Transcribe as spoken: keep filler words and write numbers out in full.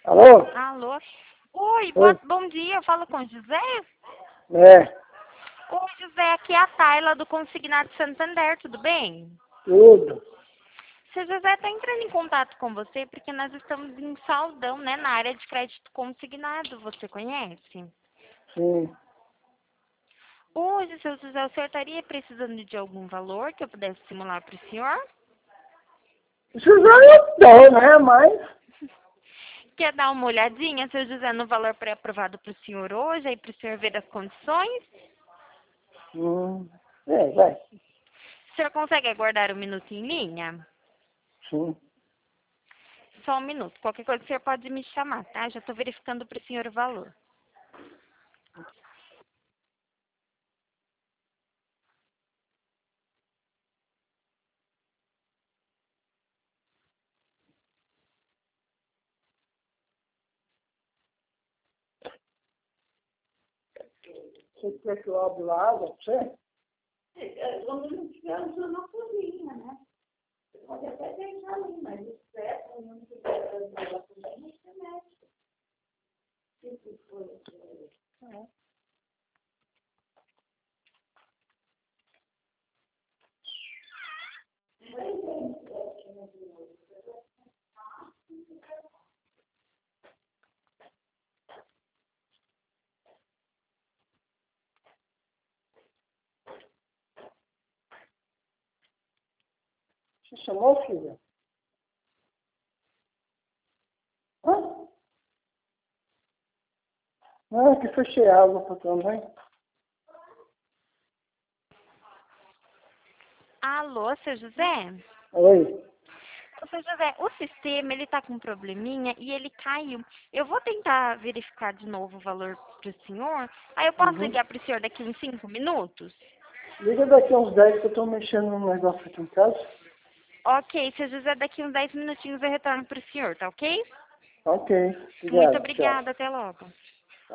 Alô? Alô? Oi, boa- Oi? bom dia, eu falo com o José? É, Oi, José, aqui é a Tayla do Consignado Santander, tudo bem? tudo. Seu José está entrando em contato com você porque nós estamos em saldão, né, na área de crédito consignado, você conhece? Sim. Hoje, seu José, o senhor estaria precisando de algum valor que eu pudesse simular para o senhor? Isso já é bom, né? Mas, Quer dar uma olhadinha, seu José, no valor pré-aprovado para o senhor hoje, aí para o senhor ver as condições? hum, é, vai. O senhor consegue aguardar um minuto em linha? Sim. Só um minuto. Qualquer coisa o senhor pode me chamar, tá? Já estou verificando para o senhor o valor. Você quer que eu abra a água pra você? Quando não tiver usando a cozinha, né? Você pode até deixar ali, mas espera, quando não tiver usando a cozinha, você mexe. Se for assim. É. Você chamou, filha? Hã? Não, é que fechei a água pra também. Alô, seu José? Oi. Ô, seu José, o sistema, ele tá com um probleminha e ele caiu. Eu vou tentar verificar de novo o valor pro senhor. Aí eu posso Uhum. ligar pro senhor daqui uns cinco minutos? Liga daqui a uns dez que eu tô mexendo num negócio aqui em casa. Ok, seu José, daqui uns dez minutinhos eu retorno pro senhor, tá ok? Ok. Muito Obrigado. Tchau. obrigada, até logo.